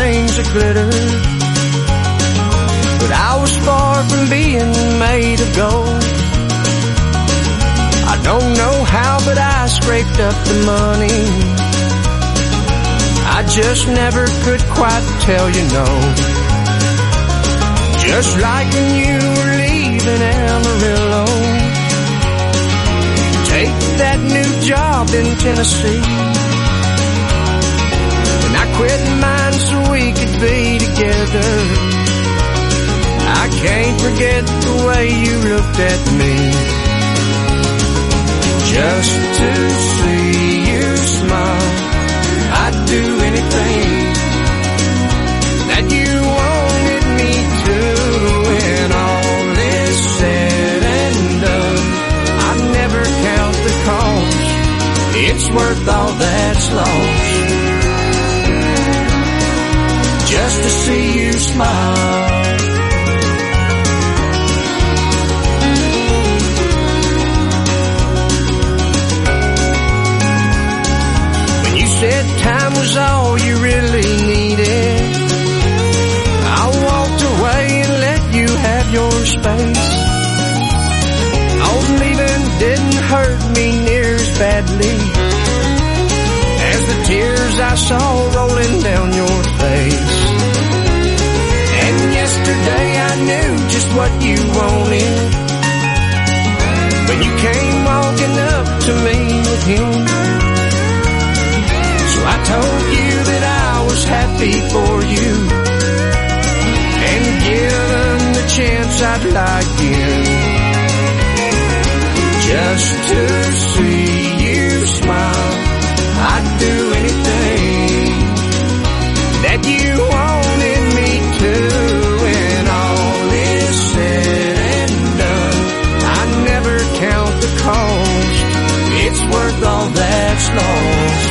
things that glitter, but I was far from being made of gold. I don't know how, but I scraped up the money. I just never could quite tell you no. Just like when you were leaving Amarillo, take that new job in Tennessee, and I quit mine so we could be together. I can't forget the way you looked at me. Just to see you smile, I'd do anything that you wanted me to. When all is said and done, I'd never count the cost. It's worth all that's lost, just to see you smile. Said time was all you really needed, I walked away and let you have your space. Oh, leaving didn't hurt me near as badly as the tears I saw rolling down your face. And yesterday I knew just what you wanted when you came walking up to me with him. I told you that I was happy for you, and given the chance I'd like in, just to see you smile. I'd do anything that you wanted me to. When all is said and done, I never count the cost. It's worth all that's lost,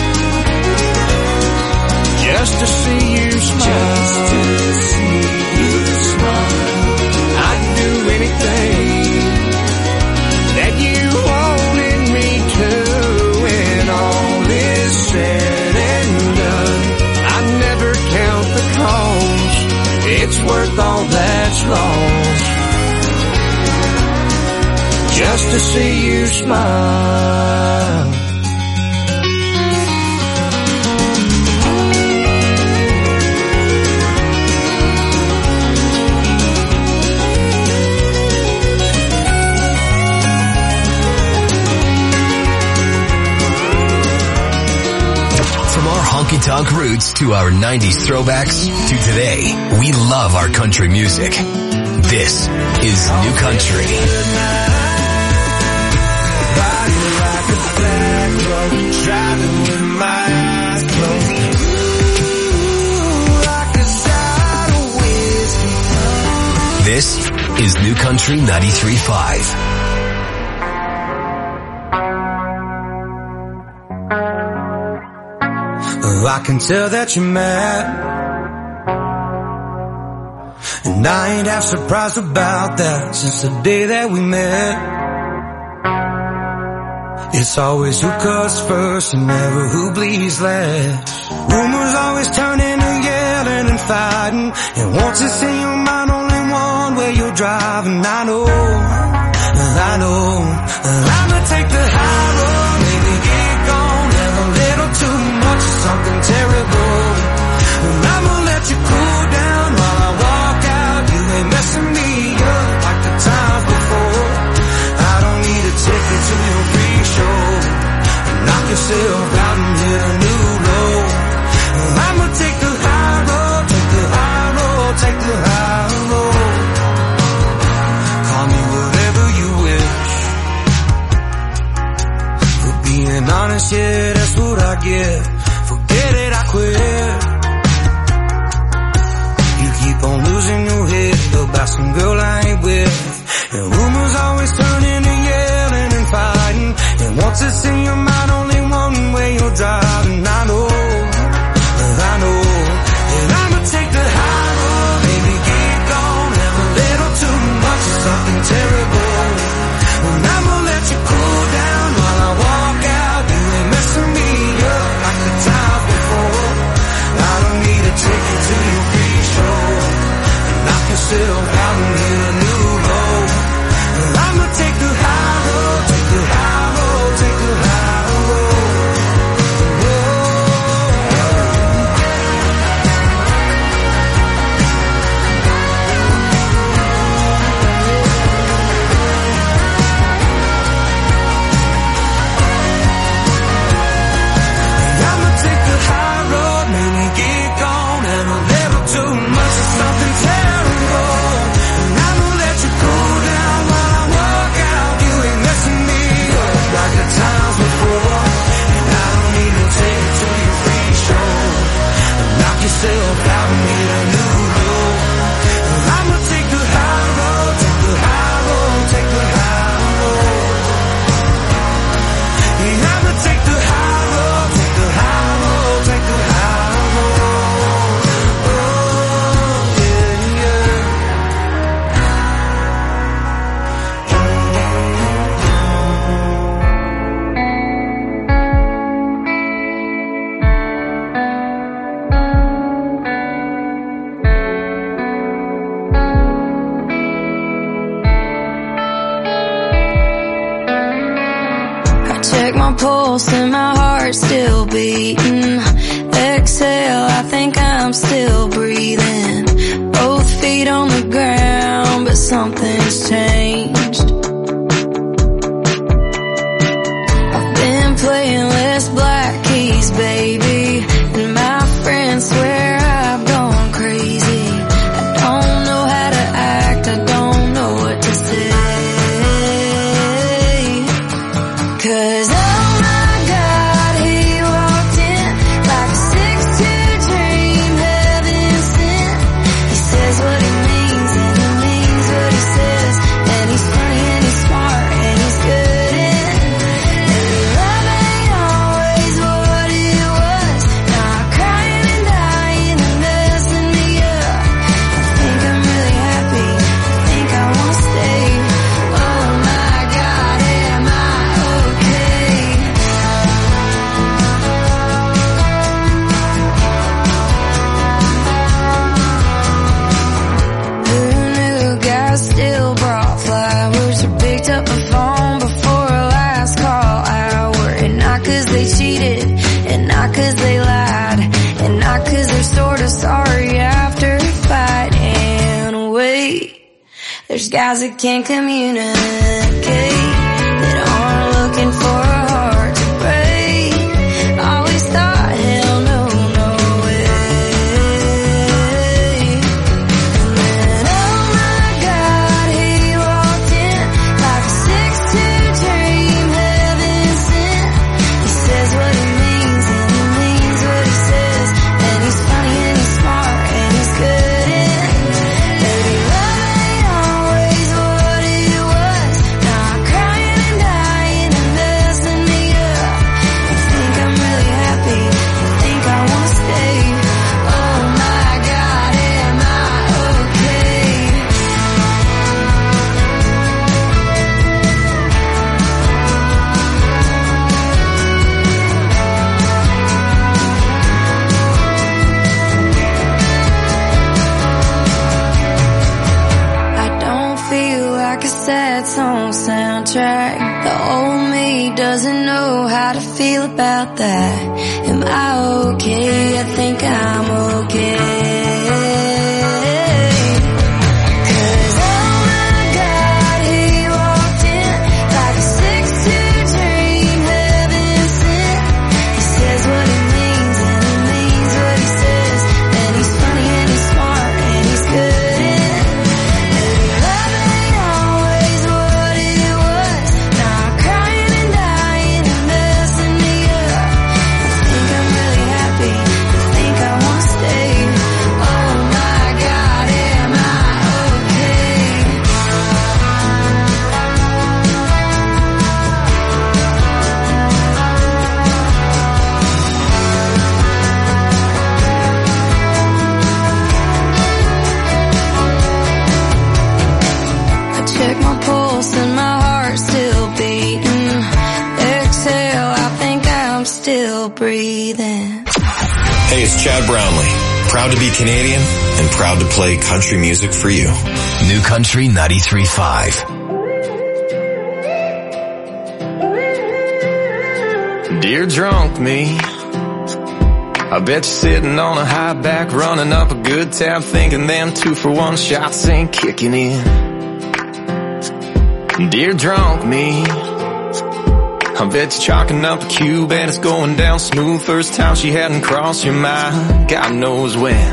just to see you smile. Just to see you smile. I'd do anything that you wanted me to. When all is said and done, I never count the cost. It's worth all that's lost, just to see you smile. Honky tonk roots to our 90s throwbacks to today, we love our country music. This is New Country. This is New Country 93.5. I can tell that you're mad, and I ain't half surprised about that. Since the day that we met, it's always who cuts first and never who bleeds last. Rumors always turn into yelling and fighting, and once it's in your mind, only one way you're driving. I know I'ma take the high road, maybe get gone, have a little too much of something terrible, and I'ma let you cool down while I walk out. You ain't messing me up like the times before. I don't need a ticket to your free show. Knock yourself out and hit a new low. I'ma take the high road, take the high road, take the high road. Call me whatever you wish. For being honest, yeah, that's what I get. Forget it, I quit. You keep on losing your head about some girl I ain't with, and rumors always turn into yelling and fighting, and once it's in your mind, only one way you're driving. I know, and I'ma take the high road, baby, get gone, have a little too much of something terrible, and I'ma let you cool down while I walk out. You ain't messing me up like the pulse and my heart's still beating. Exhale, I think I'm still breathing. Both feet on the ground, but something's changed. I've been playing less black keys, baby, and my friends swear I've gone crazy. I don't know how to act, I don't know what to say. 'Cause oh my God, he walked in like a 6'2" dream, heaven sent. He says what he means and he means what he says, and he's funny and he's smart and he's good in. And love ain't always what it was, not crying and dying and messing me up. I think I'm really happy, I think I wanna stay. Oh my God, am I okay? Who knew guys still brought flowers or picked up the phone before a last call hour? And not 'cause they cheated, and not 'cause they lied, and not 'cause they're sorta sorry after a fight. And wait, there's guys that can't communicate, that aren't looking for a heart to break. Always thought, hell no, no way. And then oh my God, he walked in like a 6'2" dream, heaven sent. He says what he means and he means what he says, and he's funny and he's smart and he's good in. Baby, love ain't always what it was, not crying and dying and messing me up. I think I'm really happy, I think I wanna stay. Oh my God, am I okay? I don't feel like a sad song soundtrack. The old me doesn't know how to feel about that. Am I okay? I think I'm okay. 'Cause oh my God, he walked in like a 6'2" dream, heaven sent. He says what he means and he means what he says, and he's funny and he's smart and he's good in. Love ain't always what it was, not crying and dying and messing me up. I think I'm really happy, I think I wanna stay. Oh my God, am I okay? I check my pulse and my heart's still beating. Exhale, I think I'm still breathing. Hey, it's Chad Brownlee. Proud to be Canadian and proud to play country music for you. New Country 93.5. Dear drunk me, I bet you're sitting on a high back, running up a good tab, thinking them 2-for-1 shots ain't kicking in. Dear drunk me, I bet you're chalking up a cube and it's going down smooth. First time she hadn't crossed your mind, God knows when.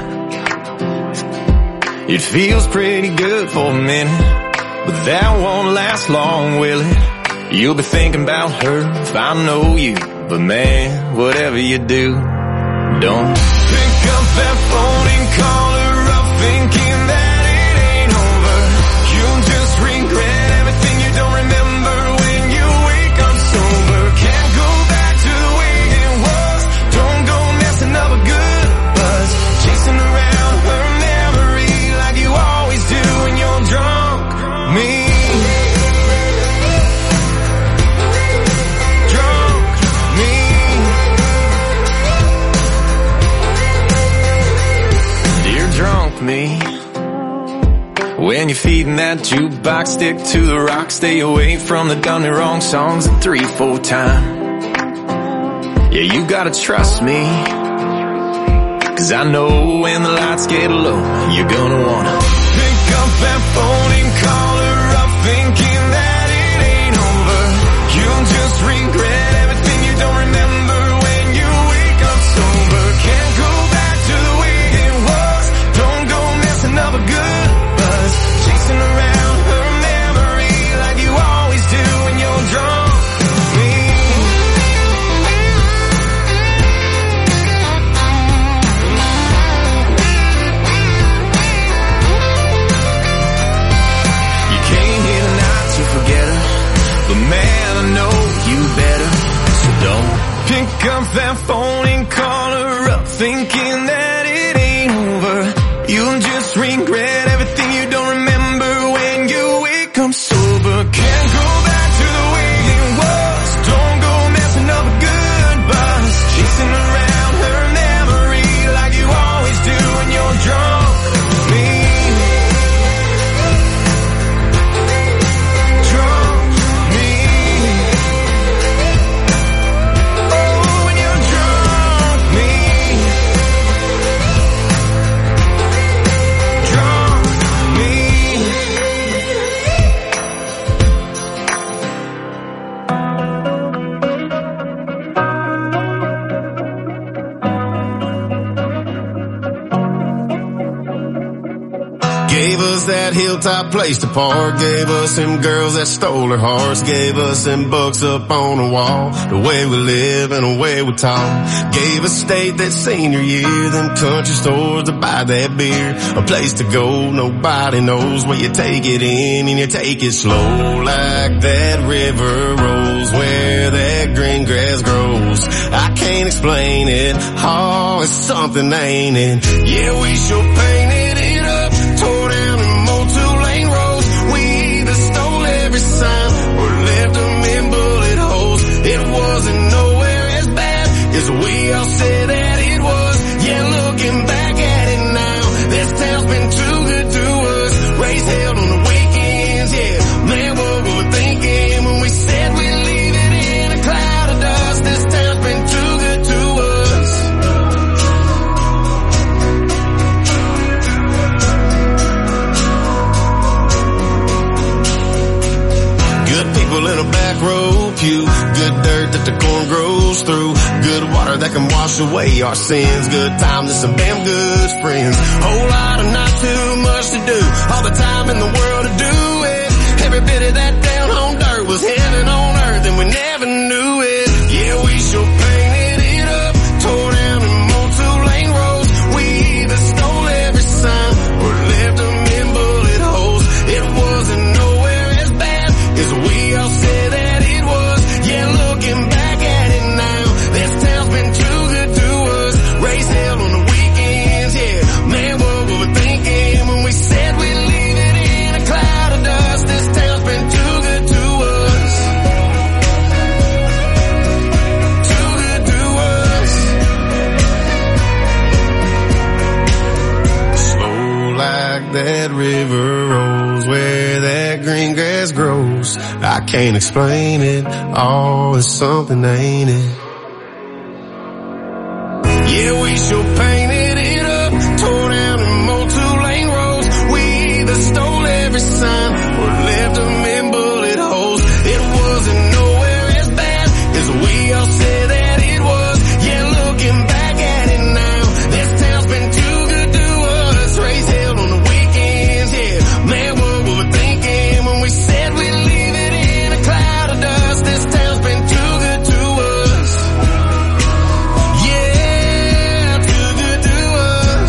It feels pretty good for a minute, but that won't last long, will it? You'll be thinking about her if I know you, but man, whatever you do, don't pick up that phone and call her up thinking that it ain't over. You'll just regret everything you don't remember when you wake up sober. Can't go back to the way it was, don't go messing up a good buzz, chasing around her memory like you always do when you're drunk me. Me. When you're feeding that jukebox, stick to the rock, stay away from the done and wrong songs at 3-4 time. Yeah, you gotta trust me, 'cause I know when the lights get low, you're gonna wanna pick up that phone and call her up, thinking that it ain't over. You'll just regret everything you don't remember when you wake up sober. Can't go back to the way it was. Don't go messing up a good buzz, chasing around her memory like you always do when you're drunk. But man, I know you better, so don't pick up that phone and call her up, thinking that it ain't over. You'll just regret everything you don't remember when you wake up sober. Can't go back to the way it was. Don't go messing up a good buzz, chasing around her memory like you always do when you're drunk. Me. Gave us that hilltop place to park, gave us them girls that stole our hearts, gave us them books up on the wall, the way we live and the way we talk. Gave us state that senior year, them country stores to buy that beer, a place to go, nobody knows where you take it in and you take it slow, like that river rolls where that green grass grows. I can't explain it, oh, it's something, ain't it? Yeah, we sure painted it up, tore down them old two-lane roads. We either stole every sign or left them in bullet holes. It wasn't nowhere as bad as we all said that it was. Yeah, looking back at it now, this town's been too good to us. Race held on the weekends, yeah. Man, what we were thinking when we said we'd leave it in a cloud of dust. This town's been too good to us. Good people in a back row pew, good dirt that the corn grows through, good water that can wash away our sins, good times and some damn good friends, whole lot of not too much to do, all the time in the world to do it, every bit of that down home dirt was heaven on earth and we never knew it. Yeah, we sure painted it up, tore down them old two-lane roads. We either stole every sign or left them in bullet holes. It wasn't nowhere as bad as we all said that it was. Yeah, looking back at it now, this town's been too good to us. Race held on the weekends, yeah. Man, what we were thinking when we said we'd leave it in a cloud of dust. This town's been too good to us. Too good to us. Slow like that river rolls where that green grass grows. I can't explain it, oh, it's something, ain't it? Yeah, we sure painted it up, tore down them old two-lane roads. We either stole every sign or left them in bullet holes. It wasn't nowhere as bad as we all said that it was. Yeah, looking back at it now, this town's been too good to us. Race held on the weekends, yeah. Man, what we were thinking when we said we'd leave it in a cloud of dust. This town's been too good to us. Yeah, too good to us.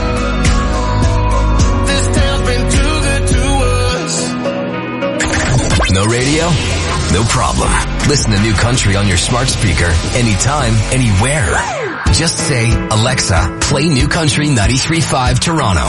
This town's been too good to us. No radio? No problem. Listen to New Country on your smart speaker anytime, anywhere. Just say, Alexa, play New Country 93.5 Toronto.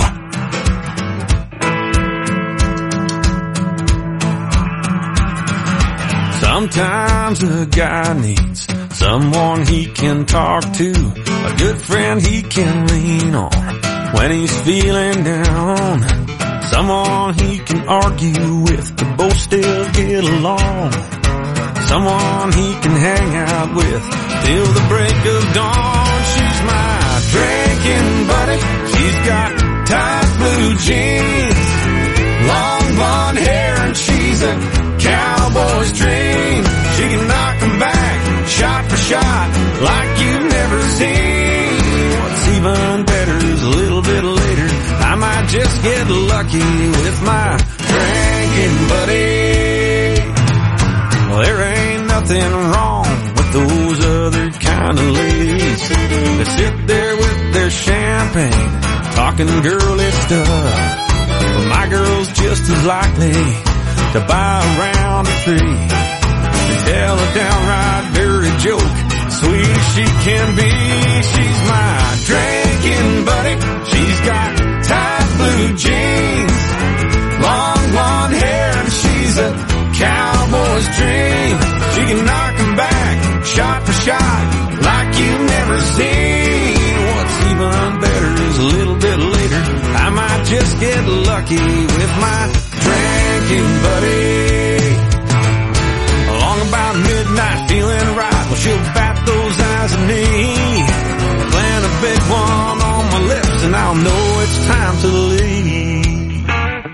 Sometimes a guy needs someone he can talk to, a good friend he can lean on when he's feeling down, someone he can argue with to both still get along, someone he can hang out with, till the break of dawn. She's my drinking buddy. She's got tight blue jeans, long blonde hair, and she's a cowboy's dream. She can knock 'em back, shot for shot, like you've never seen. What's even better is a little bit later, I might just get lucky with my drinking buddy. Well, there ain't nothing wrong with those other kind of ladies that sit there with their champagne, talking girly stuff. Well, my girl's just as likely to buy a round of three and tell a downright dirty joke, sweet as she can be. She's my drinking buddy. She's got tight blue jeans, long blonde hair, and she's a cowboy's dream. She can knock 'em back, shot for shot, like you've never seen. What's even better is a little bit later, I might just get lucky with my drinking buddy. Along about midnight, feeling right, well, she'll bat those eyes at me, plant a big one on my lips, and I'll know it's time to leave.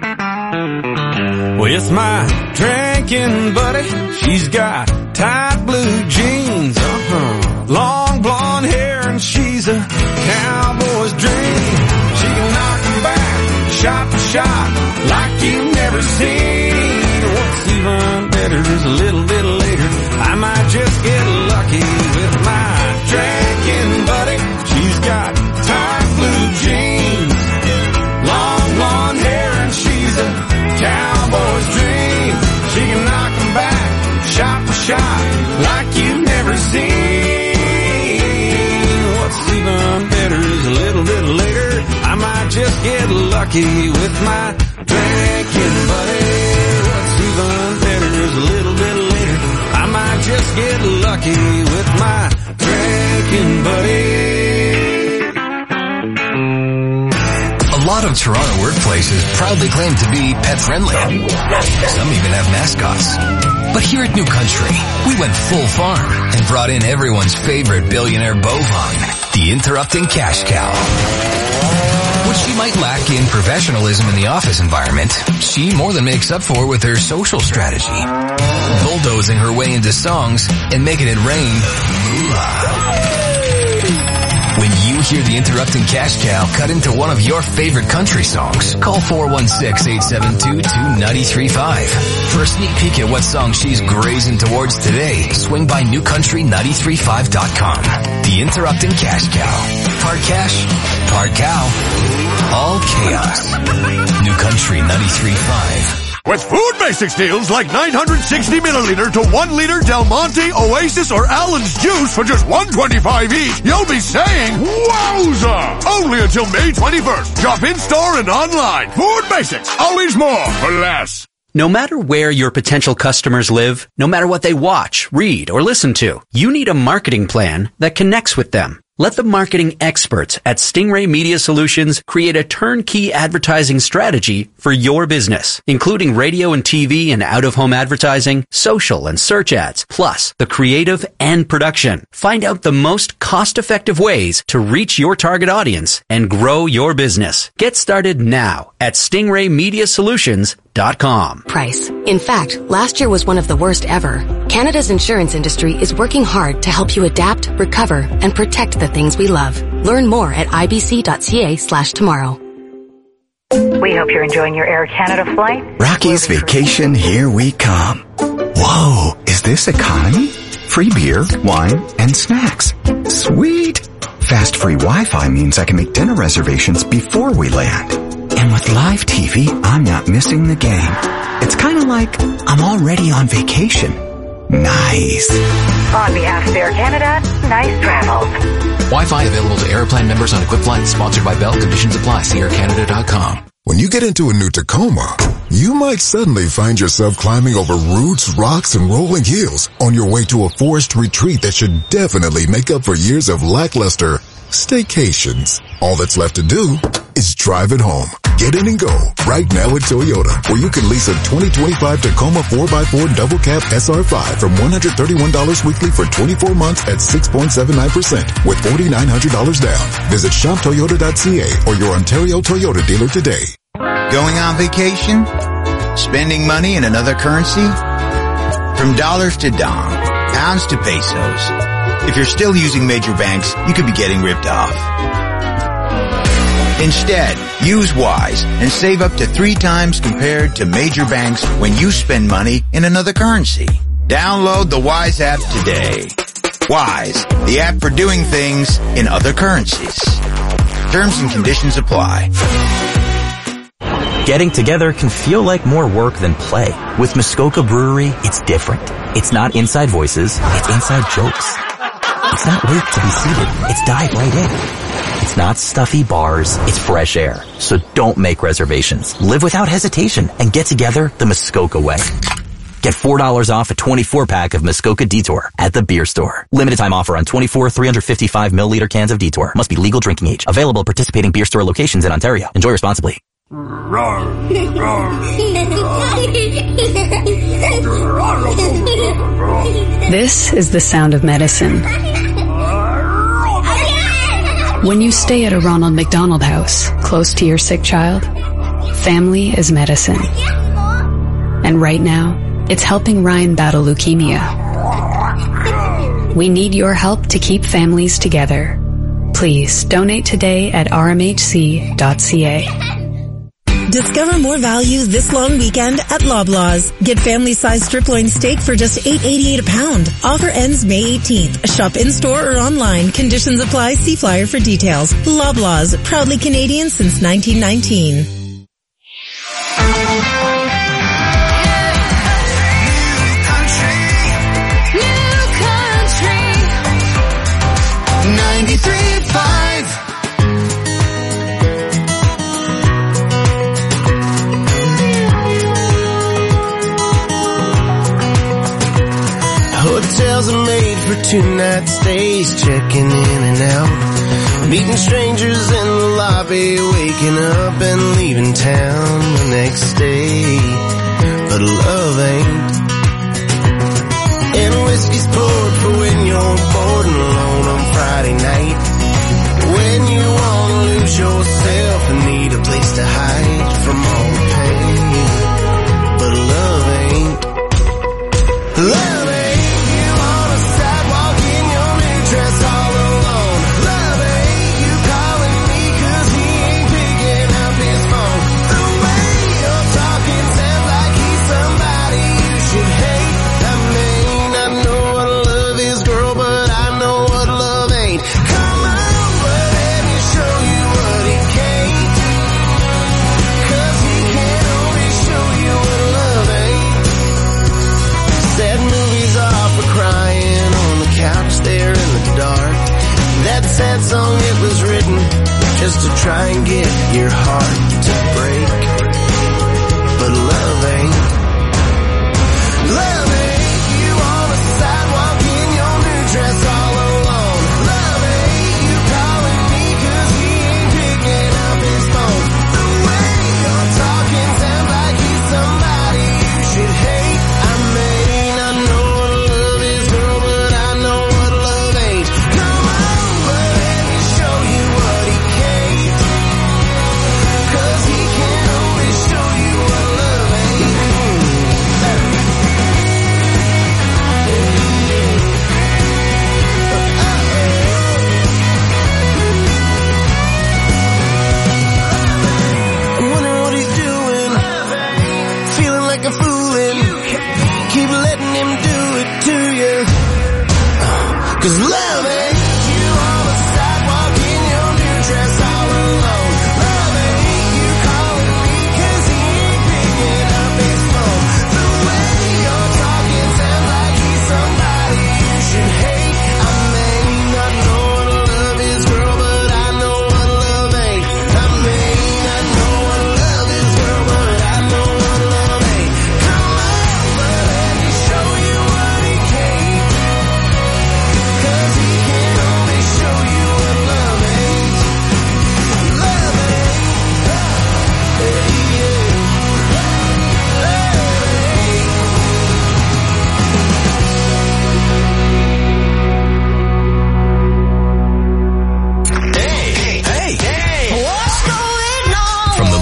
With my drinking buddy, she's got tight blue jeans, long blonde hair, and she's a cowboy's dream. She can knock 'em back, shot for shot, like you've never seen. What's even better is a little bit later, I might just get lucky with my drinking buddy. She's got tight blue jeans, long blonde hair, and she's a cowboy's dream. She can knock 'em back, shot for shot, like you've never seen. What's even better is a little bit later, I might just get lucky with my drinking buddy. What's even better is a little bit later, I might just get lucky with my drinking buddy. A lot of Toronto workplaces proudly claim to be pet-friendly. Some even have mascots. But here at New Country, we went full farm and brought in everyone's favorite billionaire bovine, the interrupting cash cow. What she might lack in professionalism in the office environment, she more than makes up for with her social strategy, bulldozing her way into songs and making it rain moolah. When you hear the interrupting cash cow cut into one of your favorite country songs, call 416-872-2935. For a sneak peek at what song she's grazing towards today, swing by newcountry935.com. The interrupting cash cow. Part cash, part cow, all chaos. New Country 93.5. With Food Basics deals like 960 milliliter to 1 liter Del Monte, Oasis, or Allen's juice for just $1.25 each, you'll be saying, wowza! Only until May 21st. Shop in-store and online. Food Basics. Always more for less. No matter where your potential customers live, no matter what they watch, read, or listen to, you need a marketing plan that connects with them. Let the marketing experts at Stingray Media Solutions create a turnkey advertising strategy for your business, including radio and TV and out-of-home advertising, social and search ads, plus the creative and production. Find out the most cost-effective ways to reach your target audience and grow your business. Get started now at stingraymediasolutions.com. Price. In fact, last year was one of the worst ever. Canada's insurance industry is working hard to help you adapt, recover, and protect the things we love. Learn more at ibc.ca/tomorrow. We hope you're enjoying your Air Canada flight. Rocky's Vacation, here we come. Whoa, is this economy? Free beer, wine, and snacks. Sweet. Fast free Wi-Fi means I can make dinner reservations before we land. And with live TV, I'm not missing the game. It's kind of like I'm already on vacation. Nice. On behalf of Air Canada, nice travels. Wi-Fi available to Airplan members on equipped flights. Sponsored by Bell. Conditions apply. See aircanada.com. When you get into a new Tacoma, you might suddenly find yourself climbing over roots, rocks, and rolling hills on your way to a forest retreat that should definitely make up for years of lackluster staycations. All that's left to do is drive it home. Get in and go right now at Toyota, where you can lease a 2025 Tacoma 4x4 double cab SR5 from $131 weekly for 24 months at 6.79% with $4,900 down. Visit shoptoyota.ca or your Ontario Toyota dealer today. Going on vacation? Spending money in another currency? From dollars to dong, pounds to pesos. If you're still using major banks, you could be getting ripped off. Instead, use Wise and save up to 3 times compared to major banks when you spend money in another currency. Download the Wise app today. Wise, the app for doing things in other currencies. Terms and conditions apply. Getting together can feel like more work than play. With Muskoka Brewery, it's different. It's not inside voices, it's inside jokes. It's not wait to be seated, it's dive right in. It's not stuffy bars, it's fresh air. So don't make reservations. Live without hesitation and get together the Muskoka way. Get $4 off a 24-pack of Muskoka Detour at the beer store. Limited time offer on 24 355 milliliter cans of Detour. Must be legal drinking age. Available at participating beer store locations in Ontario. Enjoy responsibly. This is the sound of medicine. When you stay at a Ronald McDonald House, close to your sick child, family is medicine. And right now, it's helping Ryan battle leukemia. We need your help to keep families together. Please donate today at rmhc.ca. Discover more value this long weekend at Loblaws. Get family-sized strip loin steak for just $8.88 a pound. Offer ends May 18th. Shop in-store or online. Conditions apply. See flyer for details. Loblaws, proudly Canadian since 1919. Hotels are made for 2-night stays, checking in and out, meeting strangers in the lobby, waking up and leaving town the next day. But love ain't. And whiskey's poured for when you're bored and alone on Friday night, when you want to lose yourself and need a place to hide from all the pain. But love ain't. Love ain't. That song, it was written just to try and get your heart to break. But love ain't. Love ain't. You on the sidewalk in your new dress all alone. Love ain't. You calling me 'cause he ain't picking up his phone. The way you're talking sounds like he's somebody you should hate. I may not know what love is, girl, but I know what love ain't. Come on, but let me show you what he can't. 'Cause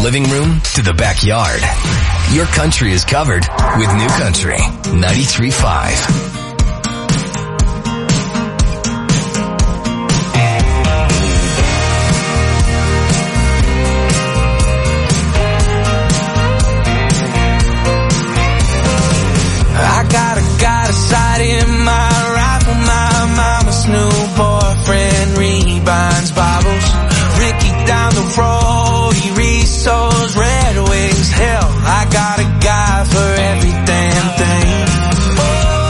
living room to the backyard. Your country is covered with New Country 93.5. Got a sight in my rifle, my mama's new boyfriend rebinds Bibles. Ricky down the road, he resows Red Wings. Hell, I got a guy for every damn thing. Oh,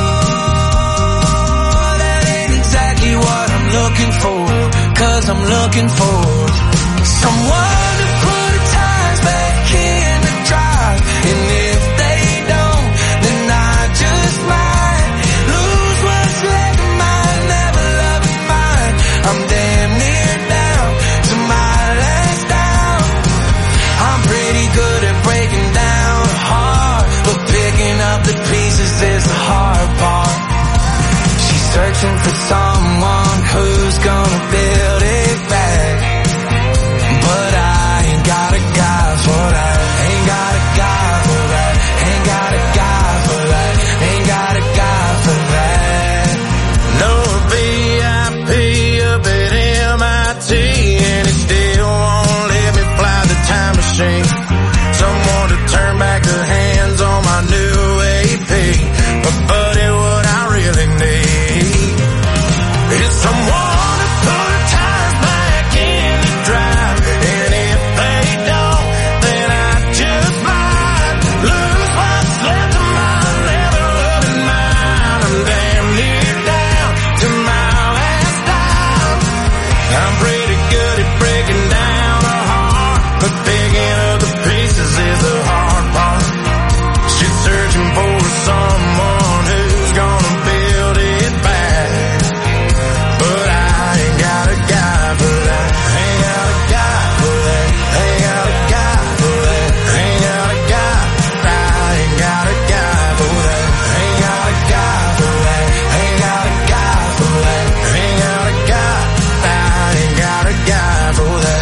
that ain't exactly what I'm looking for, 'cause I'm looking for someone to put the tires back in the drive. And if they don't, then I just might lose what's left of mine, never loving mine. I'm damn near down to my last down. I'm pretty good at breaking down a heart, but picking up the pieces is the hard part. She's searching for someone who's gonna build it back, but I ain't got a guy for that. Ain't got a guy for that. Ain't got a guy for that. Ain't got a guy for that. No VIP up at MIT, and it still won't let me fly the time machine. Someone to turn back the hands on my new AP. But buddy, what I really need is someone to put the tires back in the drive. And if they don't, then I just might lose what's left of my leather loving mind. I'm damn near down to my last dime. I'm pretty good at breaking down a heart, but picking up the pieces is the hard part. She's searching for someone who's gonna build it back, but I ain't got a guy for that. Ain't got a guy for that. Ain't got a guy for that. Ain't got a guy. I ain't got a guy for that. Ain't got a guy for that. Ain't got a guy for that. Ain't got a guy. I ain't got a guy for that.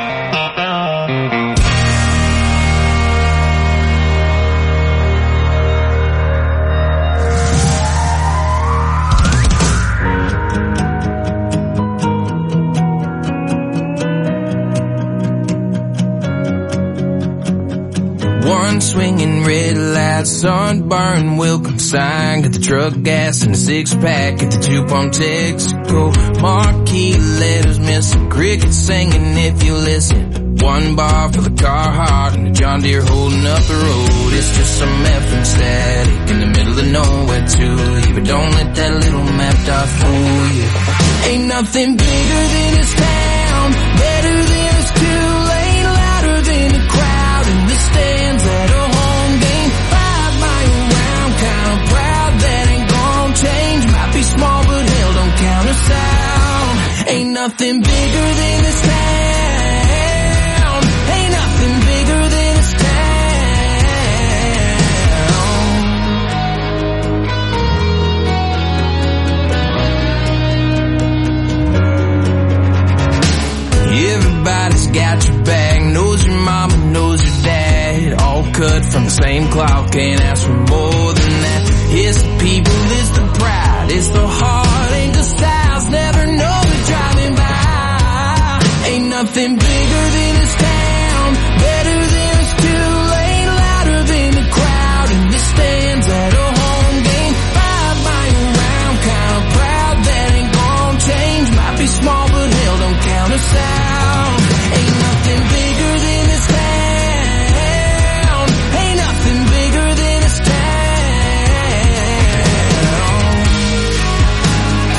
One swinging red light, sunburn, welcome sign. Got the truck gas and a six-pack at the two-pump Texaco. Marquee letters, missing crickets singing if you listen. One bar for the Carhartt and the John Deere holding up the road. It's just some FM static in the middle of nowhere to you. But don't let that little map dot fool you. Ain't nothing bigger than this town, better than this two-lane, louder than the crowd in the stands at a home game. 5 mile round, kinda proud that ain't gon' change. Might be small, but hell, don't count us out. Ain't nothing bigger than this town. Ain't nothing bigger than this town. Everybody's got your back, knows your mama, knows your dad. All cut from the same cloth, can't ask for more than that. It's the people, it's the pride, it's the heart, ain't the styles, never know it driving by. Ain't nothing bigger than this town, better than this two-lane, louder than the crowd in the stands at a home game. 5 mile round, kinda proud that ain't gon' change. Might be small, but hell, don't count us out. Ain't nothing bigger than this town. Ain't nothing bigger than this town.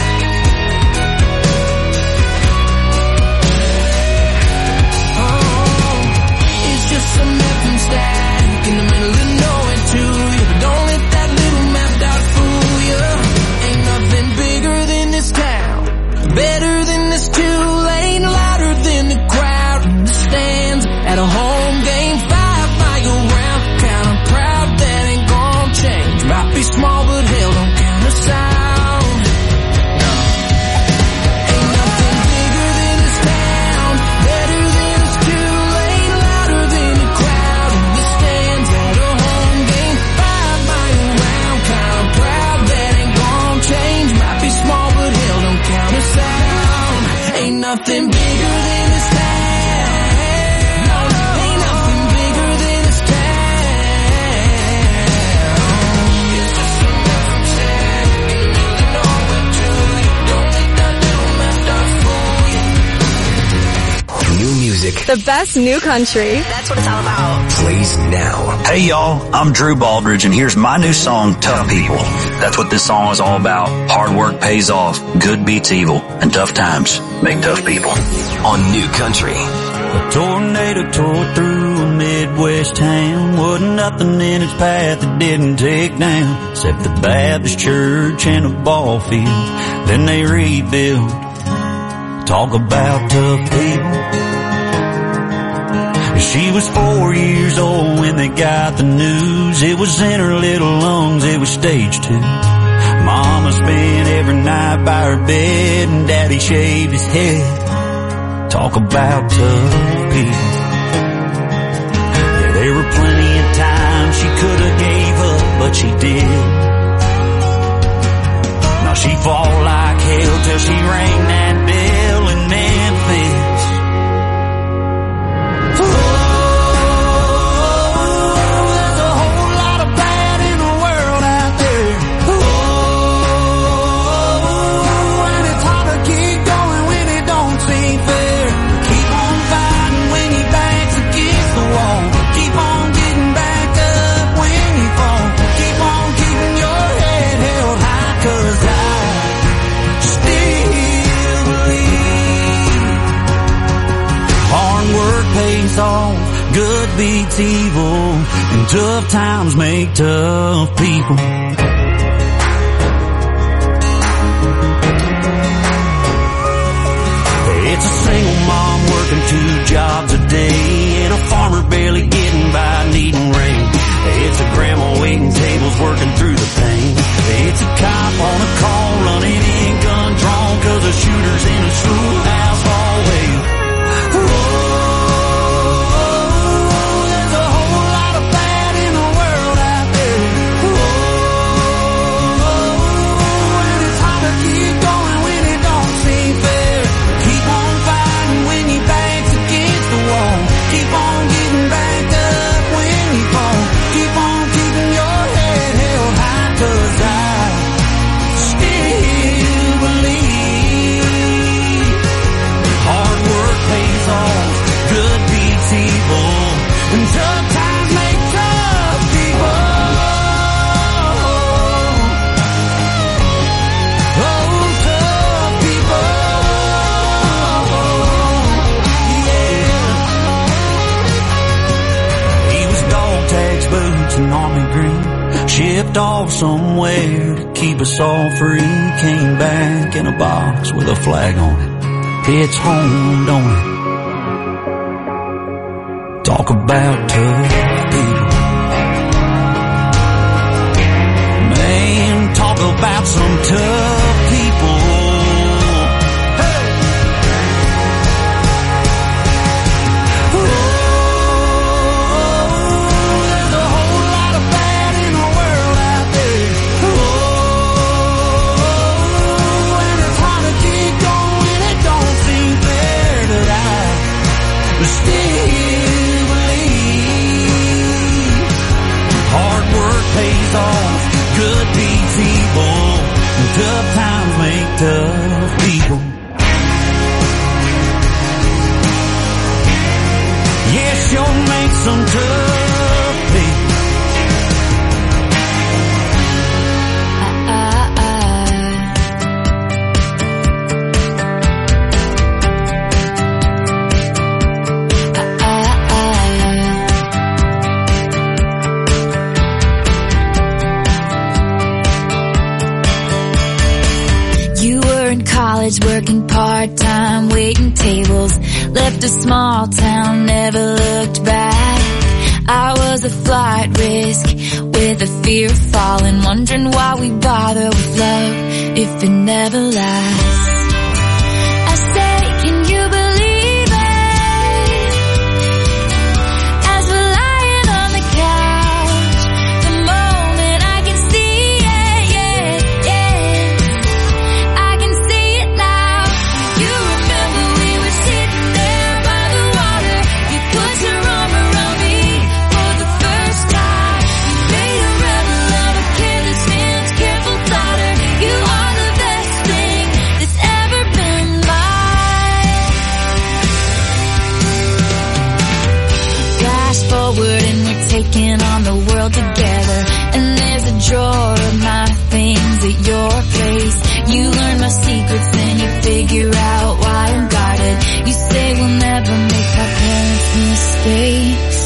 The best new country. That's what it's all about. Plays now. Hey y'all, I'm Drew Baldridge and here's my new song, Tough People. That's what this song is all about. Hard work pays off, good beats evil, and tough times make tough people. On New Country. A tornado tore through a Midwest town. Wasn't nothing in its path that didn't take down, except the Baptist church and a ball field. Then they rebuilt. Talk about tough people. She was 4 years old when they got the news. It was in her little lungs, it was stage 2. Mama spent every night by her bed and Daddy shaved his head. Talk about tough people. Yeah, there were plenty of times she could have gave up, but she did. Now she fought like hell till she rang that bell in Memphis. Good beats evil, and tough times make tough people. It's a single mom working 2 jobs a day, and a farmer barely getting by needing rain. It's a grandma waiting tables working through the pain. It's a cop on a call running in gun drawn, 'cause a shooter's in a schoolhouse hallway. Shipped off somewhere to keep us all free. Came back in a box with a flag on it. It's home, don't it? Talk about tough people. Man, talk about some tough people. Good beats evil, and tough times make tough people. Yes, you'll make some tough people. Working part-time, waiting tables, left a small town, never looked back. I was a flight risk with a fear of falling, wondering why we bother with love if it never lasts. I say, can you believe it? As we're lying on the couch, the moment I can see it, yeah, yeah. I can see it now. You remember we were sitting there by the water. You put your arm around me for the first time. You made a rebel of a careless man's careful daughter. You are the best thing that's ever taking on the world together. And there's a drawer of my things at your place. You learn my secrets and you figure out why I'm guarded. You say we'll never make our parents' mistakes,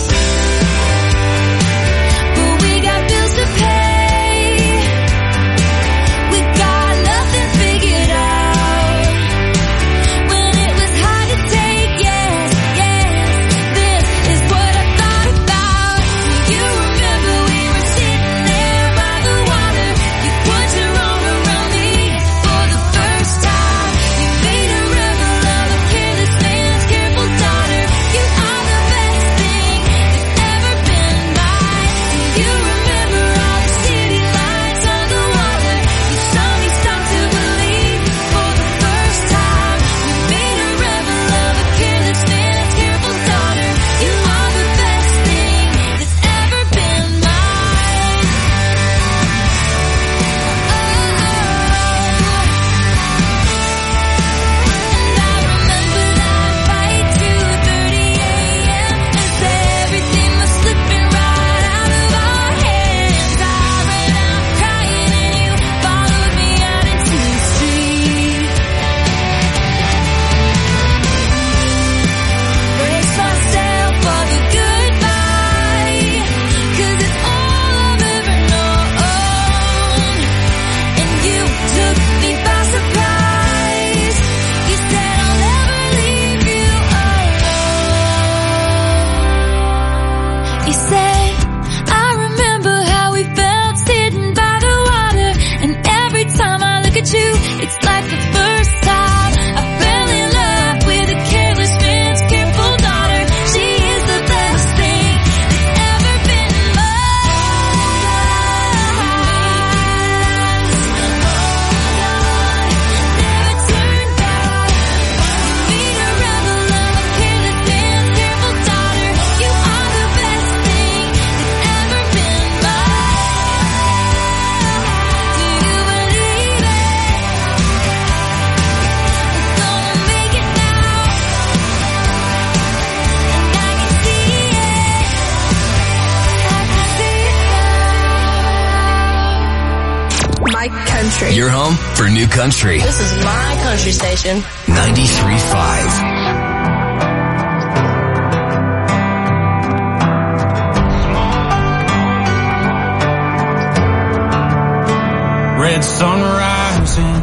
but we got bills to pay. We got nothing figured out. When it was hard to take, yes, this is what I thought about. You remember we were sitting there by the water. You put your arm around me for the first time. You made a rebel of a careless man's careful daughter. You are the best thing that's ever been mine. You remember all the city lights on the water. You saw me stop to believe for the first time. You made a rebel of a careless man's careful daughter. You are the best thing that's ever been mine. And I remember that fight 2:30 a.m. as everything was slipping right out of our hands. I ran out crying and you followed me out into the street. Brace myself for the goodbye, 'cause it's all I've ever known. And you took me by surprise. You said I'll never leave you alone. You said, I remember how we felt sitting by the water. And every time I look at you, it's like the first time I fell in love with a careless man's careful daughter. She is the best thing that's ever been mine. Never turn back. You made a rebel of a careless man's careful daughter. You are the best thing that's ever been mine. Do you believe it? We're gonna make it now. And I can see it. I can see it now. My country. Your home for new country. This is my country station. 93.5. Red sun rising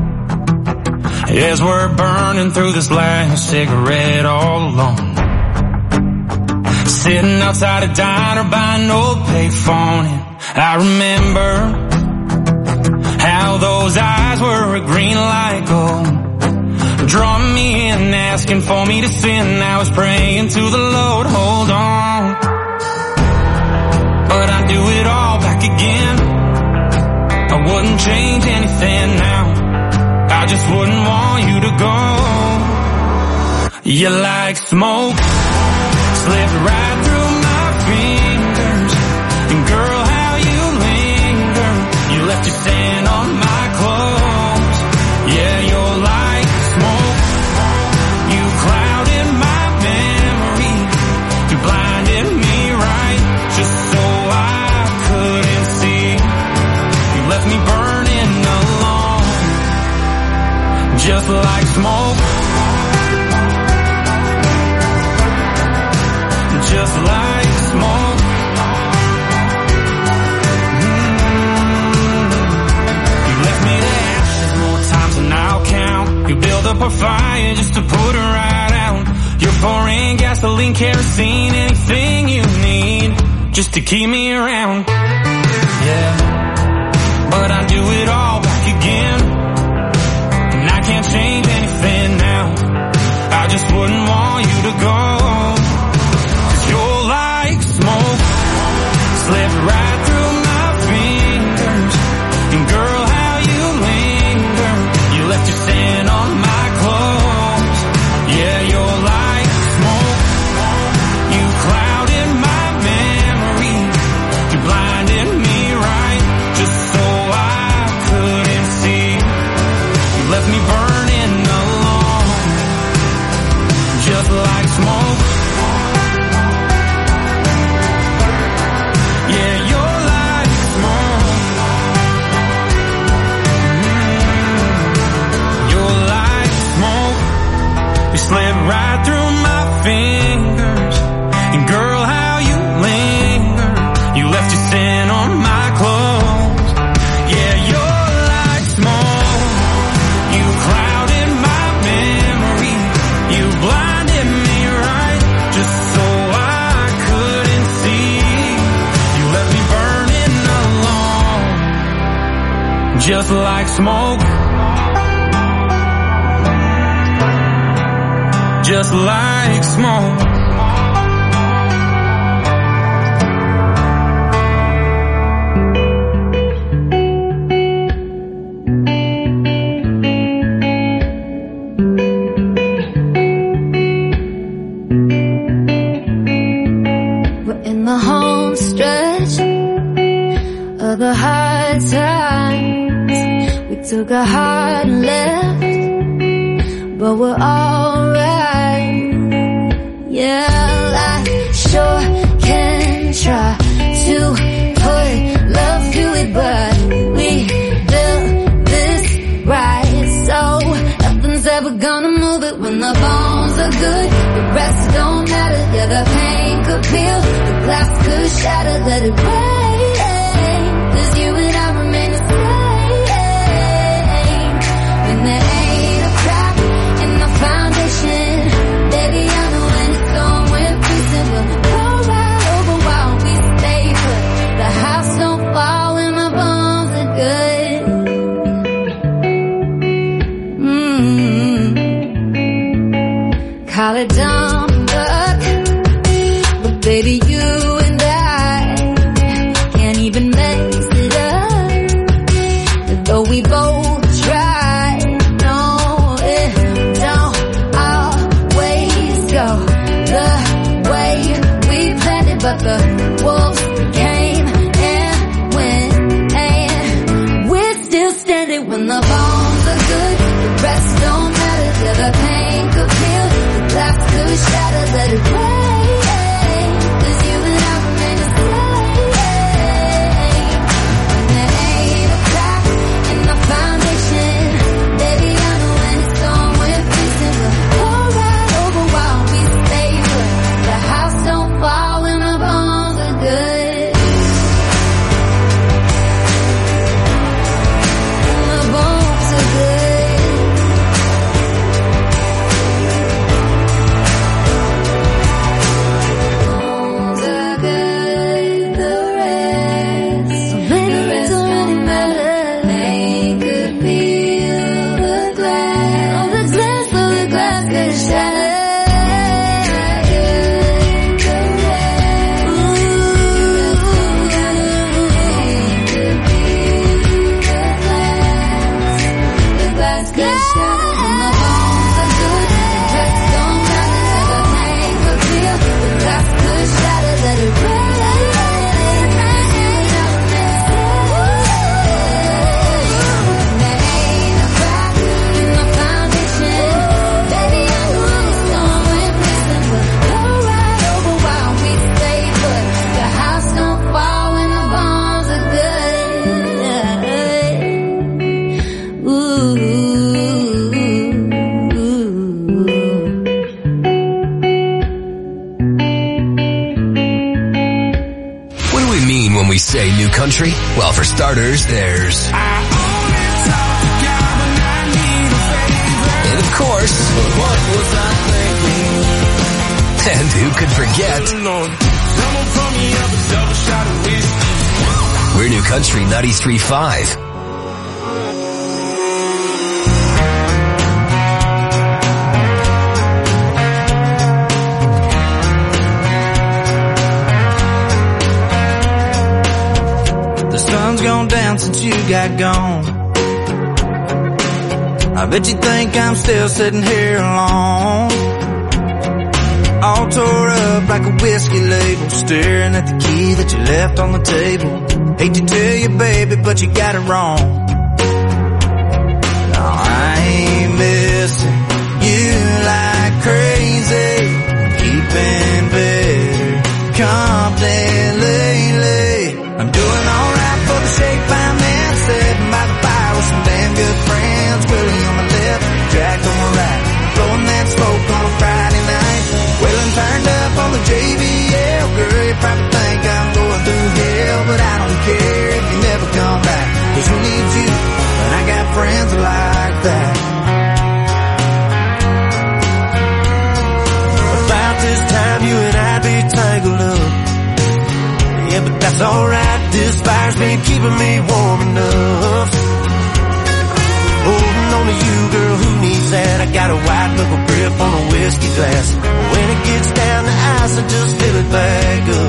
as we're burning through this last cigarette all alone. Sitting outside a diner by an old payphone, and I remember how those eyes were a green light gold, drawing me in, asking for me to sin. I was praying to the Lord, hold on, but I'd do it all back again. I wouldn't change anything now. I just wouldn't want you to go. You're like smoke, slipped right through my fingers. And girl, how you linger. You left your scent on my clothes. Yeah, you're like smoke. You clouded my memory. You blinded me right, just so I couldn't see. You left me burning alone, just like smoke. Just like smoke. You left me to ashes more times than I'll count. You build up a fire just to put her right out. You're pouring gasoline, kerosene, anything you need, just to keep me around. Yeah, but I do it all back again, and I can't change anything now. I just wouldn't want you to go. You're like smoke, slipped right through my fingers. And girl, how you linger. You left your scent on my clothes. Yeah, you're like smoke. You clouded my memory. You blinded me right, just so I couldn't see. You left me burning alone, just like smoke, just like smoke. We're in the home stretch of the hard times. We took a hard left, but we're alright. Yeah, I sure can try to put love to it, but we built this right, so nothing's ever gonna move it. When the bones are good, the rest don't matter. Yeah, the pain could peel, the glass could shatter. Let it rain, 'cause you and I remain the same. When there ain't a crack in the foundation, baby, I know when it's gone, we're freezing. We'll go right over while we stay put. The house don't fall when my bones are good. Call it dumb luck, but baby, you and I can't even mess it up. Though we both try, no, it don't always go the way we planned it. But the wolves came and went, and we're still standing. When the bones are good, the rest don't matter. Yeah, the pain could peel, the glass could shatter. Let it rain, 'cause you and I remain the same. When there ain't a crack in the foundation, baby, I know when it's gone, we're freezing. We'll go right over while we stay put. The house don't fall when the bones are good. When the bones are good. Bones are good, the rest. So maybe it don't really matter. They could peel the glass. Oh, the glass could shatter. We say new country? Well, for starters, there's... And of course... What was I thinking? And who could forget... We're New Country 93.5. Sun's gone down since you got gone. I bet you think I'm still sitting here alone, all tore up like a whiskey label, staring at the key that you left on the table. Hate to tell you, baby, but you got it wrong. No, I ain't missing you like crazy, keeping better company lately. I'm doing alright for the shake by man, sitting by the fire with some damn good friends. Willie on my left, Jack on my right, blowing that smoke on a Friday night. Wailing turned up on the JBL. Girl, you probably think I'm going through hell, but I don't care if you never come back, 'cause who needs you when I got friends like that? About this time you and I'd be tangled up. Yeah, but that's alright, this fire's been keeping me warm enough. Holding on to you, girl, who needs that? I got a white knuckle grip on a whiskey glass. When it gets down to ice, I just fill it back up.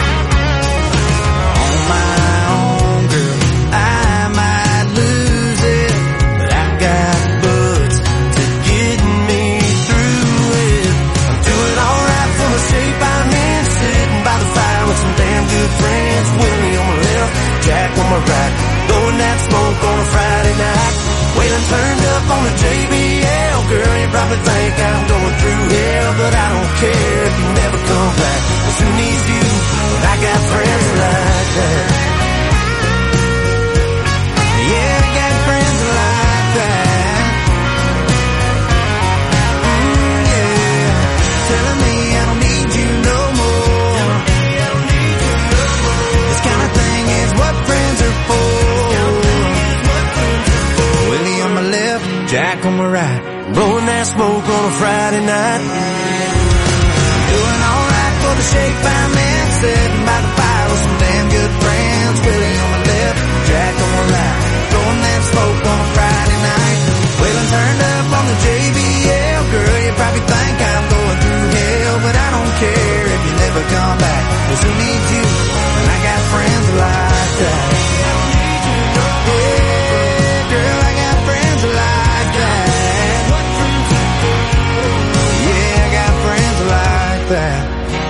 On my own, girl, I might lose it, but I got buds to get me through it. I'm doing alright for the shape I'm in, sitting by the fire with some damn good friends. Willie on my left, Jack on my right, blowing that smoke on a Friday night. Waylon turned up on the JBL. Girl, you probably think I'm going through hell, but I don't care if you never come back. 'Cause who needs you when I got friends like that? Yeah, I got friends like that. Yeah, telling me I don't need you no more. This kind of thing is what friends are for. Willie on my left, Jack on my right, blowing that smoke on a Friday night. Doing alright for the shape I'm in, sitting by the fire with some damn good friends. Willie on my left, Jack on my right, blowing that smoke on a Friday night. Waylon turned up on the JBL. Girl, you probably think I'm going through hell, but I don't care if you never come back. 'Cause who needs you when I got friends like that? Yeah, girl, I got friends like that. Yeah, I got friends like that.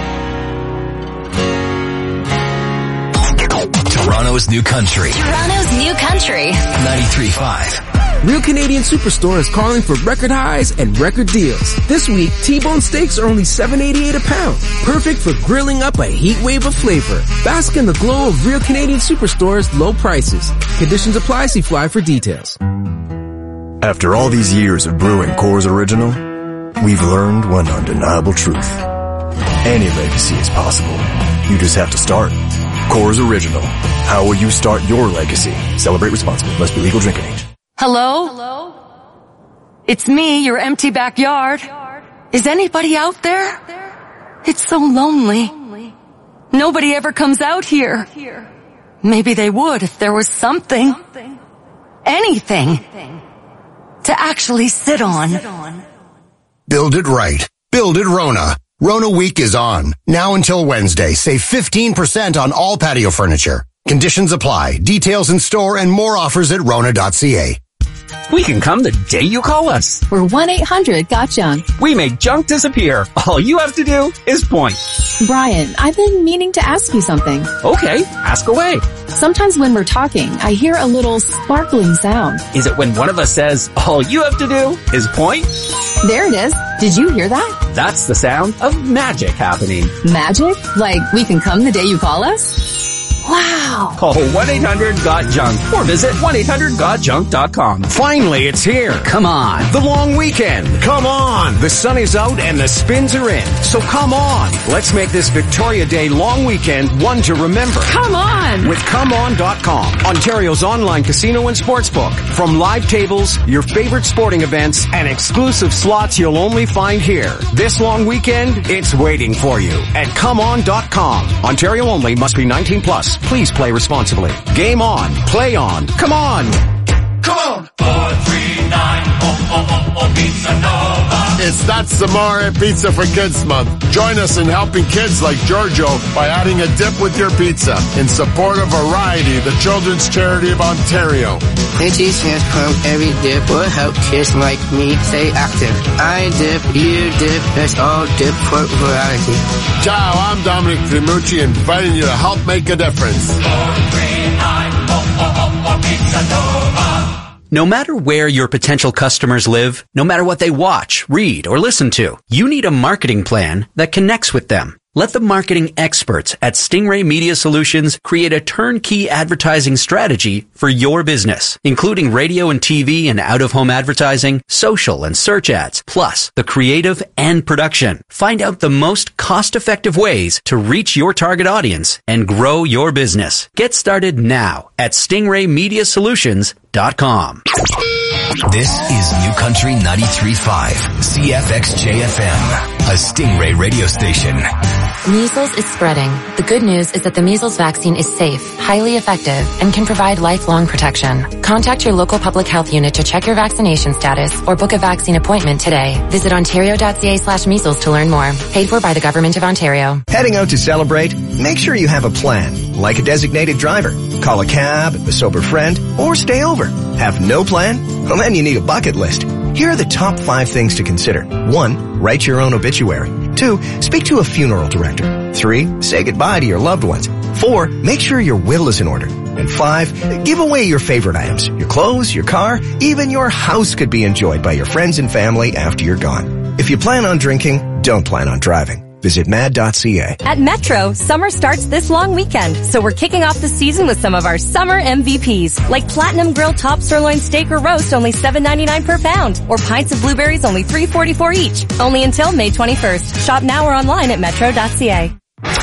Toronto's New Country. Toronto's New Country. 93.5. Real Canadian Superstore is calling for record highs and record deals. This week, T-bone steaks are only $7.88 a pound. Perfect for grilling up a heat wave of flavor. Bask in the glow of Real Canadian Superstore's low prices. Conditions apply. See Fly for details. After all these years of brewing Coors Original, we've learned one undeniable truth. Any legacy is possible. You just have to start. Coors Original. How will you start your legacy? Celebrate responsibly. Must be legal drinking age. Hello? It's me, your empty backyard. Is anybody out there? It's so lonely. Nobody ever comes out here. Maybe they would if there was something. Anything. To actually sit on. Build it right. Build it Rona. Rona Week is on. Now until Wednesday. Save 15% on all patio furniture. Conditions apply. Details in store and more offers at Rona.ca. We can come the day you call us. We're 1-800-GOT-JUNK. We make junk disappear. All you have to do is point. Brian, I've been meaning to ask you something. Okay, ask away. Sometimes when we're talking, I hear a little sparkling sound. Is it when one of us says, all you have to do is point? There it is. Did you hear that? That's the sound of magic happening. Magic? Like we can come the day you call us? Wow. Call 1-800-GOT-JUNK or visit 1-800-GOT-JUNK.com. Finally, it's here. Come on. The long weekend. Come on. The sun is out and the spins are in. So come on. Let's make this Victoria Day long weekend one to remember. Come on. With ComeOn.com, Ontario's online casino and sportsbook. From live tables, your favorite sporting events, and exclusive slots you'll only find here. This long weekend, it's waiting for you at ComeOn.com. Ontario only, must be 19 plus. Please play responsibly. Game on. Play on. Come on. Come on. 439 Pizza Nova. It's That Samare Pizza for Kids Month. Join us in helping kids like Giorgio by adding a dip with your pizza in support of Variety, the children's charity of Ontario. Itchy Smith from every dip will help kids like me stay active. I dip, you dip, let's all dip for variety. Ciao, I'm Dominic Primucci, inviting you to help make a difference. 439 Pizza Nova. No matter where your potential customers live, no matter what they watch, read, or listen to, you need a marketing plan that connects with them. Let the marketing experts at Stingray Media Solutions create a turnkey advertising strategy for your business, including radio and TV and out-of-home advertising, social and search ads, plus the creative and production. Find out the most cost-effective ways to reach your target audience and grow your business. Get started now at stingraymediasolutions.com. This is New Country 93.5, CFXJFM, a Stingray radio station. Measles is spreading. The good news is that the measles vaccine is safe, highly effective, and can provide lifelong protection. Contact your local public health unit to check your vaccination status or book a vaccine appointment today. Visit ontario.ca/measles to learn more. Paid for by the Government of Ontario. Heading out to celebrate? Make sure you have a plan, like a designated driver. Call a cab, a sober friend, or stay over. Have no plan? Well, then you need a bucket list. Here are the top 5 things to consider. 1, write your own obituary. 2, speak to a funeral director. 3, say goodbye to your loved ones. 4, make sure your will is in order. And 5, give away your favorite items. Your clothes, your car, even your house could be enjoyed by your friends and family after you're gone. If you plan on drinking, don't plan on driving. Visit mad.ca. At Metro, summer starts this long weekend, so we're kicking off the season with some of our summer MVPs, like Platinum Grill Top Sirloin Steak or Roast, only $7.99 per pound, or Pints of Blueberries, only $3.44 each. Only until May 21st. Shop now or online at metro.ca.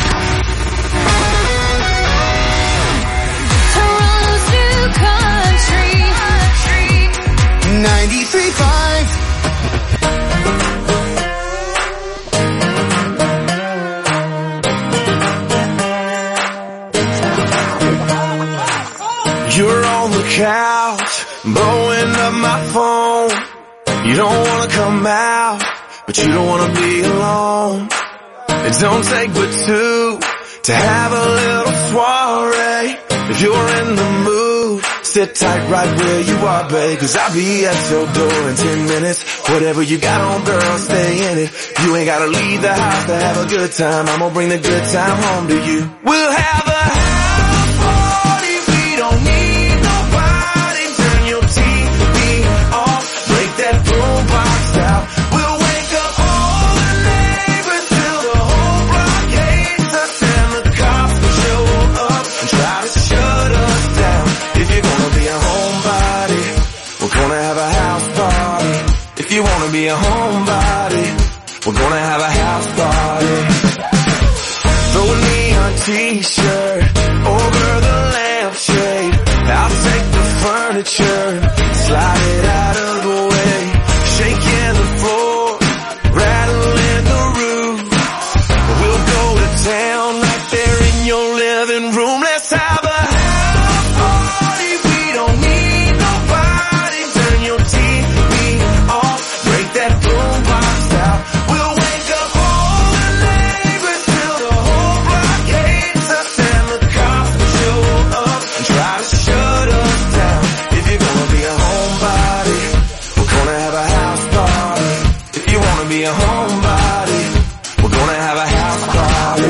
Toronto's New Country 93.5. You're on the couch, blowing up my phone. You don't wanna come out, but you don't wanna be alone. It don't take but two to have a little soiree. If you're in the mood, sit tight right where you are, babe, 'cause I'll be at your door in 10 minutes. Whatever you got on, girl, stay in it. You ain't gotta leave the house to have a good time. I'm gonna bring the good time home to you. We'll have a house party, we don't need nobody. Turn your TV off, break that boombox out. We'll wake up all the neighbors till the whole block hates us, and the cops will show up and try to shut us down. If you're gonna be a homebody, we're gonna have a house party. If you wanna be a homebody, we're gonna have a house party. Throw a neon t-shirt over the lampshade. I'll take the furniture, slide it out of the way. Shaking the floor, rattling the roof. We'll go to town right there in your living room. Let's have a house party, we don't need nobody. Turn your TV off, break that boombox out. We'll wake up all the neighbors till the whole block hates us, and the cops will show up and try to shut us down. If you're gonna be a homebody, we're gonna have a house party. If you wanna be a homebody, we're gonna have a house party.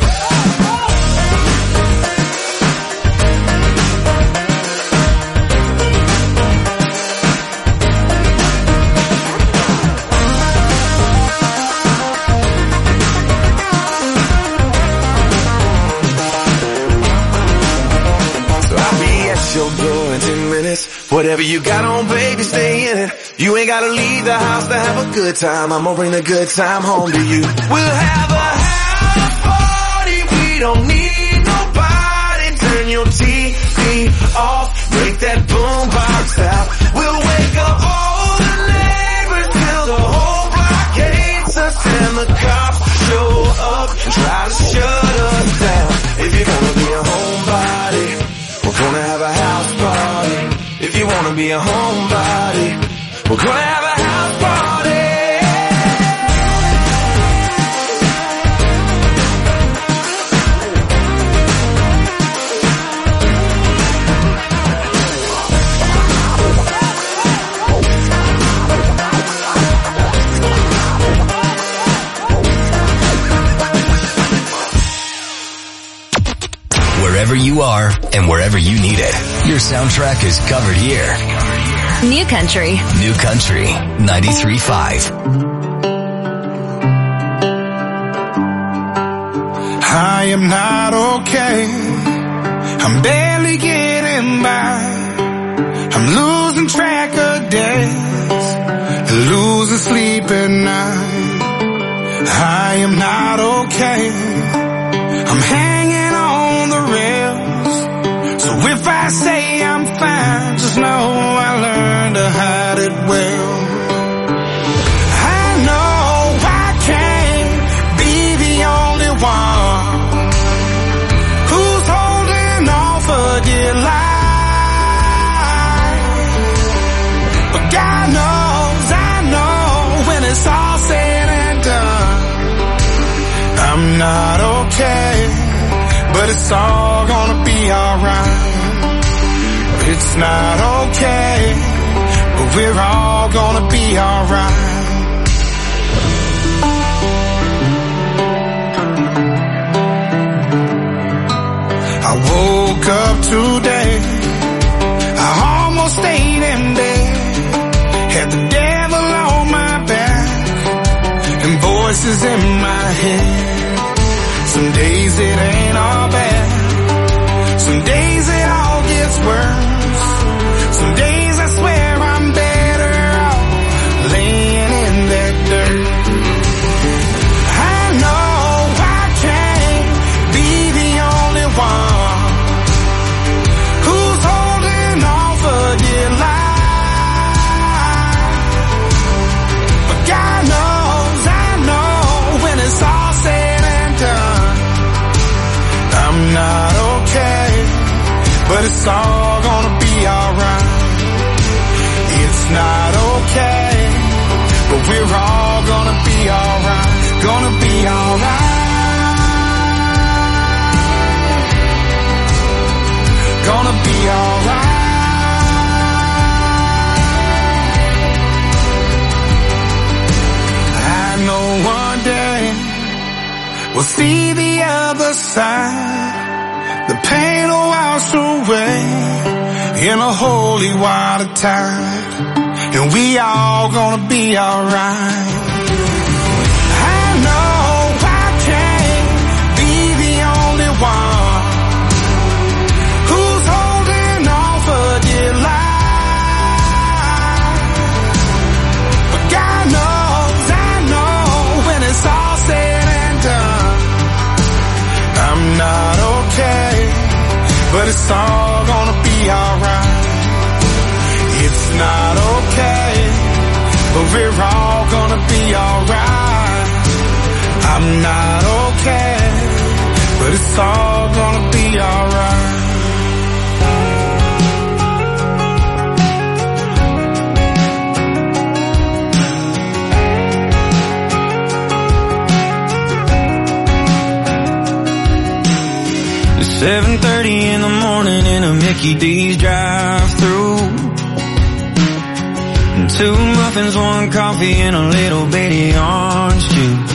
So I'll be at your door in 10 minutes. Whatever you got on, baby, stay in it. You ain't gotta leave the house to have a good time. I'm gonna bring the good time home to you. We'll have a house party, we don't need nobody. Turn your TV off, break that boombox out. We'll wake up all the neighbors till the whole block hates us, and the cops show up and try to shut us down. If you're gonna be a homebody, we're gonna have a house party. If you wanna be a homebody, we're gonna have a house party. Wherever you are and wherever you need it, your soundtrack is covered here. New Country. New Country 93.5. I am not okay. I'm barely getting by. I'm losing track of days, losing sleep at night. I am not okay. I'm hanging on the rails. So if I say I'm fine, just know I learned to hide. but it's all gonna be alright. It's not okay, but we're all gonna be alright. I woke up today, I almost stayed in bed, had the devil on my back, and voices in my head. Some days it ain't all bad, some days it all gets worse, some days I swear I'm better off laying in that dirt. I know I can't be the only one who's holding on for dear life, but God knows, I know when it's all said and done, I'm not okay, but it's all gonna be alright. It's not okay, but we're all gonna be alright, gonna be alright, gonna be alright. I know one day we'll see the other side, the pain will wash away in a holy water tide, and we all gonna be alright. I know I can't be the only one who's holding on for dear life, but God knows, I know when it's all said and done, I'm not okay, but it's all gonna be alright. It's not okay, but we're all gonna be alright. I'm not okay, but it's all gonna be alright. It's 7:30 in the morning in a Mickey D's drive-thru. 2 muffins, 1 coffee, and a little bitty orange juice.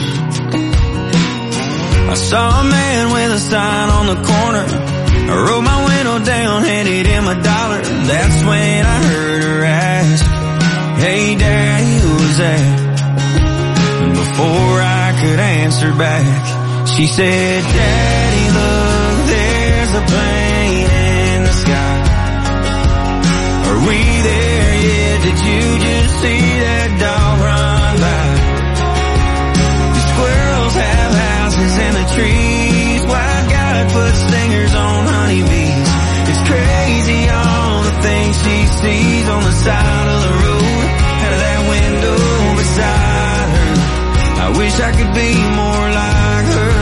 I saw a man with a sign on the corner. I rolled my window down, handed him $1. That's when I heard her ask, "Hey Daddy, who's that?" And before I could answer back, she said, "Daddy, look, there's a plane in the sky. Are we there yet? Did you just see that dog run by? The squirrels have houses in the trees. Why God put stingers on honeybees? It's crazy all the things she sees on the side of the road, out of that window beside her. I wish I could be more like her.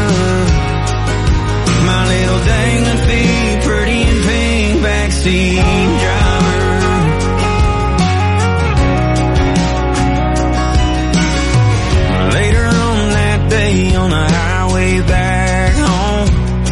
My little dangling feet, pretty and pink, backseat driver." Later on that day on the highway back home,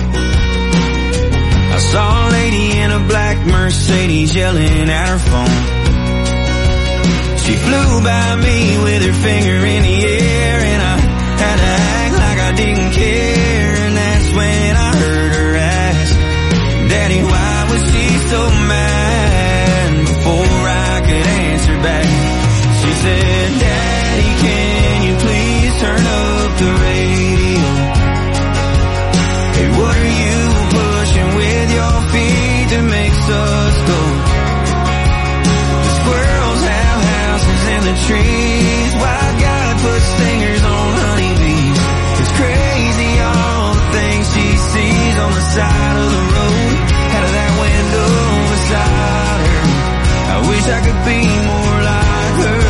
I saw a lady in a black Mercedes yelling at her phone. She flew by me with her finger in the air, and I had to act like I didn't care. And that's when I heard her ask, "Daddy, why was she so mad?" Before I could answer back, she said, "Daddy, can you please turn up the radio? Hey, what are you pushing with your feet that makes us go? The squirrels have houses in the trees. Why God put stingers on honeybees? It's crazy all the things she sees on the side of the road, out of that window beside her. I wish I could be more like her.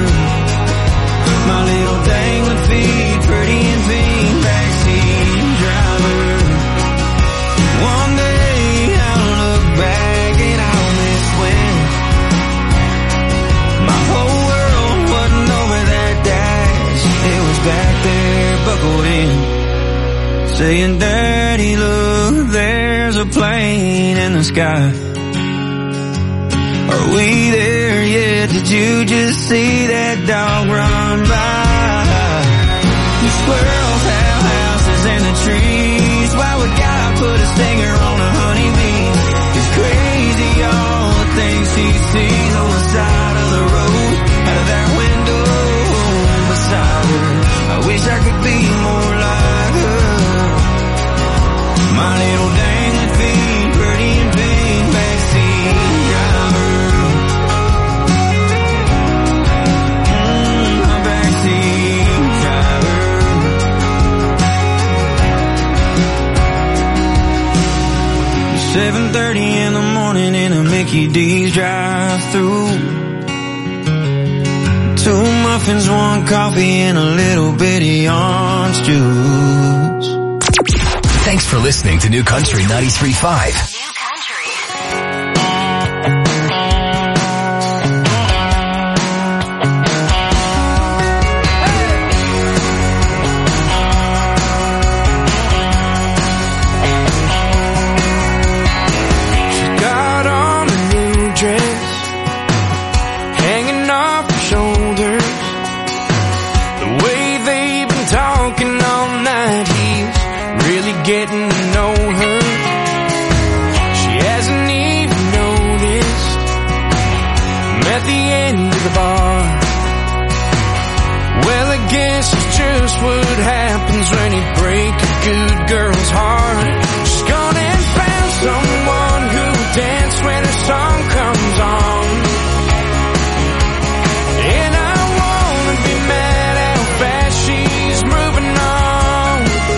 My little dangling feet, pretty and pink, backseat driver. One day I'll look back and I'll miss when my whole world wasn't over that dash. It was back there, buckled in, saying, "Daddy, look, a plane in the sky. Are we there yet? Did you just see that dog run by? The squirrels have houses in the trees. Why would God put a stinger on a honeybee? It's crazy all the things he sees on the side of the road, out of that window beside her. I wish I could be more like her. My little dangling feet, pretty and pink, backseat driver. My backseat driver. 7:30 in the morning in a Mickey D's drive-thru. 2 muffins, 1 coffee, and a little bitty orange juice. Thanks for listening to New Country 93.5. She got on a new dress, hanging off her shoulders. The way they've been talking all night, he's really getting to know her. She hasn't even noticed him at the end of the bar. Well, I guess it's just what happens when you break a good girl's heart. She's gone and found someone who'll dance when her song comes on. And I wanna be mad how fast she's moving on.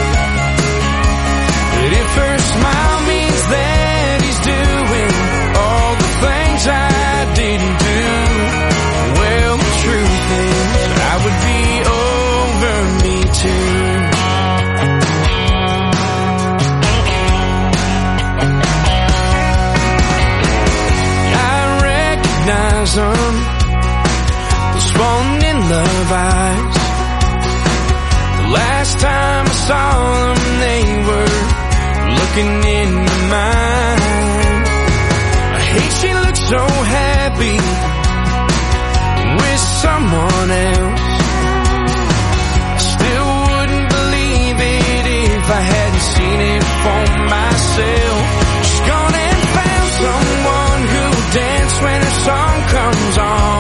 But if her smile means that he's doing all the things I didn't do, well, the truth is I would be over me too. I recognize them, those falling in love eyes. The last time I saw them, they were looking into mine. I hate she looks so happy with someone else. I still wouldn't believe it if I hadn't seen it for myself. She's gone and found someone who'll dance when her song comes on.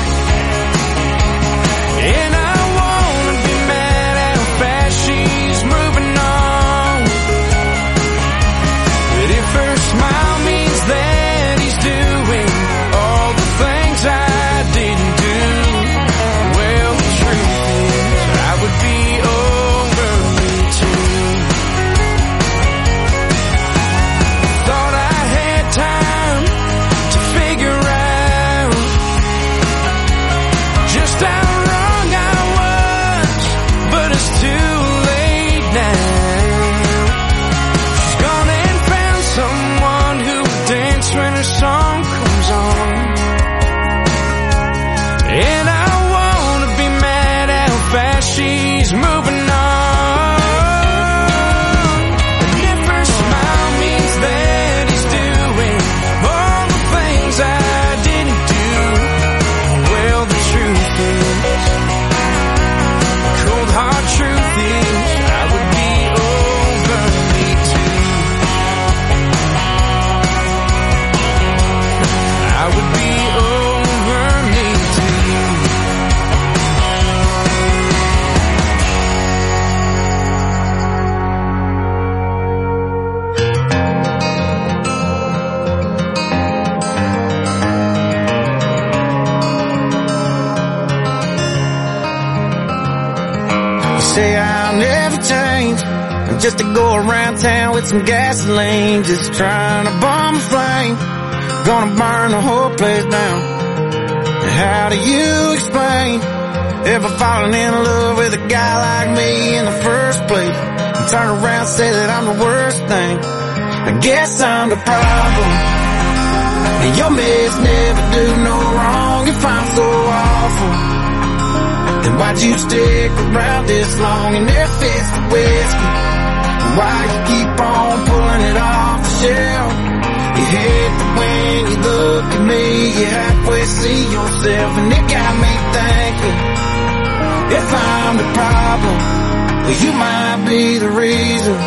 And I wanna be mad how fast she's moving on. But if her smile means that he's doing all the things I didn't do, well, the truth is I would be over me too. Thought I had time to figure out just how wrong I was, but it's too late now. She's gone and found someone who will dance when her song comes on. And I wanna be mad how fast she's moving on. And if her smile means that he's doing all the things I didn't do, well, the truth is, cold hard truth is, I would be over me too. I would be over me too. You say I'll never change, I'm just to go around town with some gasoline, just trying to bomb a flame, gonna burn the whole place down. And how do you explain ever falling in love with a guy like me in the first place, and turn around and say that I'm the worst thing? I guess I'm the problem, and your mess never do no wrong. If I'm so awful, then why'd you stick around this long? And if it's the whiskey, why you keep on pulling it off the shelf? you halfway see yourself, and it got me thinking, if I'm the problem, well, you might be the reason.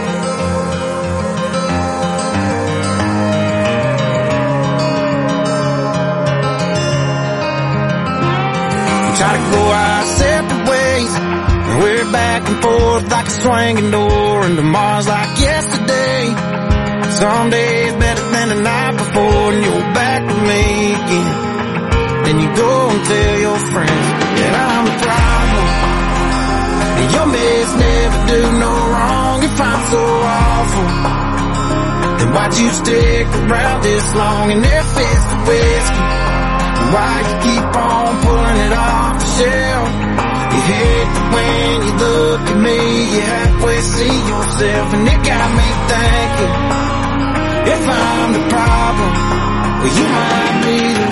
We try to go our separate ways, and we're back and forth like a swinging door, and tomorrow's like yesterday. Some days better than the night before, and you're back with me again. Then you go and tell your friends that I'm the problem, and your mates never do no wrong. If I'm so awful, then why'd you stick around this long? And if it's the whiskey, why you keep on pulling it off the shelf? You hate that when you look at me, you halfway see yourself, and it got me thinking, if I'm the problem, well, you might be the